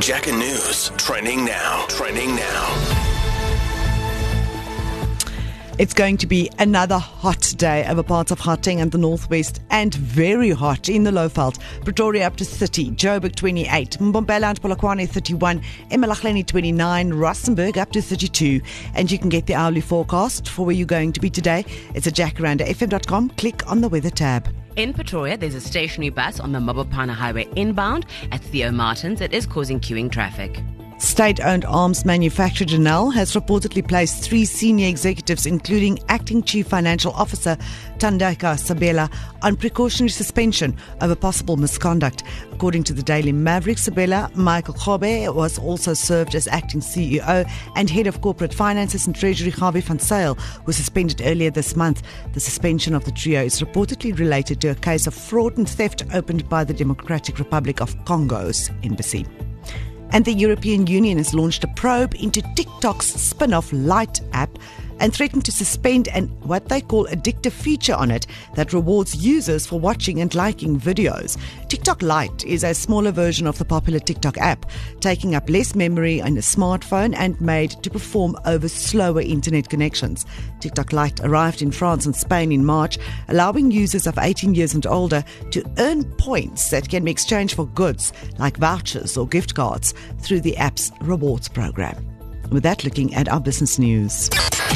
Jacka News, trending now. It's going to be another hot day over parts of Gauteng and the northwest, and very hot in the Lowveld. Pretoria up to 30, Joburg 28, Mbombela and Polokwane 31, eMalahleni 29, Rustenburg up to 32. And you can get the hourly forecast for where you're going to be today. It's at jackarandafm.com. Click on the weather tab. In Pretoria, there's a stationary bus on the Mabopane Highway inbound at Theo Martins. It is causing queuing traffic. State-owned arms manufacturer Denel has reportedly placed 3 senior executives, including Acting Chief Financial Officer Thandeka Sabela, on precautionary suspension over possible misconduct. According to the Daily Maverick, Sabela, Michael Khobe, was also served as Acting CEO, and Head of Corporate Finances and Treasury Khabe van Zyl was suspended earlier this month. The suspension of the trio is reportedly related to a case of fraud and theft opened by the Democratic Republic of Congo's embassy. And the European Union has launched a probe into TikTok's spin-off Lite app and threatened to suspend what they call addictive feature on it that rewards users for watching and liking videos. TikTok Lite is a smaller version of the popular TikTok app, taking up less memory on a smartphone and made to perform over slower internet connections. TikTok Lite arrived in France and Spain in March, allowing users of 18 years and older to earn points that can be exchanged for goods like vouchers or gift cards through the app's rewards program. With that, looking at our business news.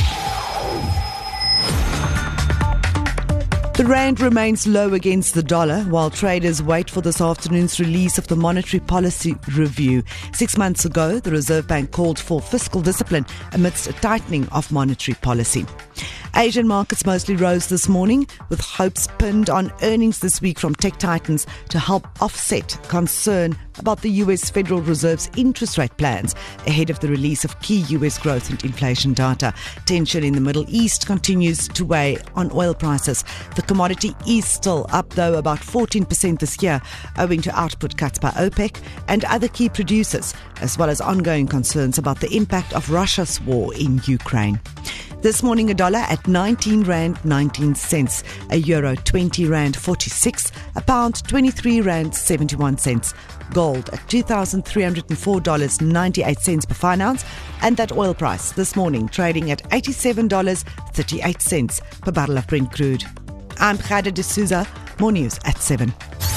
The rand remains low against the dollar while traders wait for this afternoon's release of the Monetary Policy Review. 6 months ago, the Reserve Bank called for fiscal discipline amidst a tightening of monetary policy. Asian markets mostly rose this morning, with hopes pinned on earnings this week from tech titans to help offset concern about the US Federal Reserve's interest rate plans ahead of the release of key US growth and inflation data. Tension in the Middle East continues to weigh on oil prices. The commodity is still up, though, about 14% this year, owing to output cuts by OPEC and other key producers, as well as ongoing concerns about the impact of Russia's war in Ukraine. This morning, a dollar at 19 rand 19 cents, a euro 20 rand 46, a pound 23 rand 71 cents, gold at $2,304.98 per fine ounce, and that oil price this morning trading at $87.38 per barrel of Brent crude. I'm Khada D'Souza. More news at 7.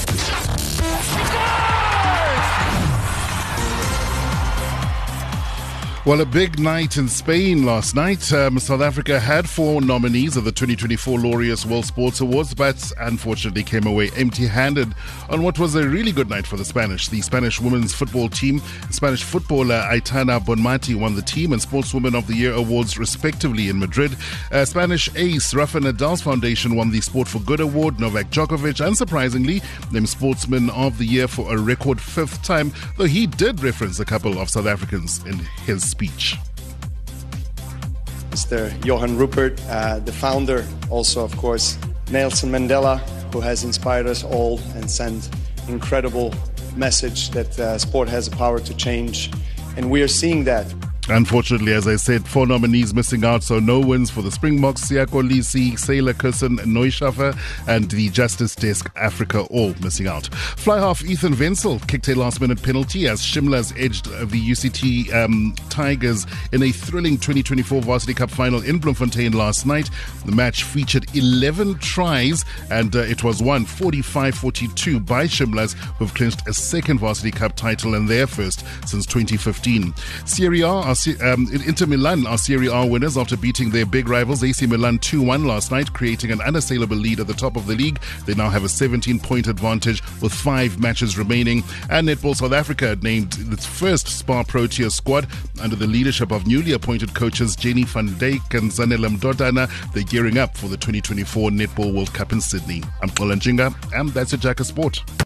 Well, a big night in Spain last night. South Africa had 4 nominees of the 2024 Laureus World Sports Awards, but unfortunately came away empty-handed on what was a really good night for the Spanish. The Spanish women's football team, Spanish footballer Aitana Bonmati won the Team and Sportswoman of the Year awards respectively in Madrid. Spanish ace Rafa Nadal's foundation won the Sport for Good award. Novak Djokovic, unsurprisingly, named Sportsman of the Year for a record 5th time, though he did reference a couple of South Africans in his speech. Mr. Johan Rupert, the founder, also of course Nelson Mandela, who has inspired us all and sent incredible message that sport has the power to change, and we are seeing that. Unfortunately, as I said, 4 nominees missing out, so no wins for the Springboks, Siako Lisi, Sailor Kirsten Neuschaffer, and the Justice Desk Africa all missing out. Fly half Ethan Wenzel kicked a last-minute penalty as Shimla's edged the UCT Tigers in a thrilling 2024 Varsity Cup final in Bloemfontein last night. The match featured 11 tries, and it was won 45-42 by Shimla's, who've clinched a second Varsity Cup title and their first since 2015. Serie A, Inter Milan are Serie A winners after beating their big rivals AC Milan 2-1 last night, creating an unassailable lead at the top of the league. They now have a 17-point advantage with 5 matches remaining. And Netball South Africa named its first Spar Protea squad under the leadership of newly appointed coaches Jenny van Dijk and Zanele Mdodana. They're gearing up for the 2024 Netball World Cup in Sydney. I'm Kola Njinga, and that's your Jacka Sport.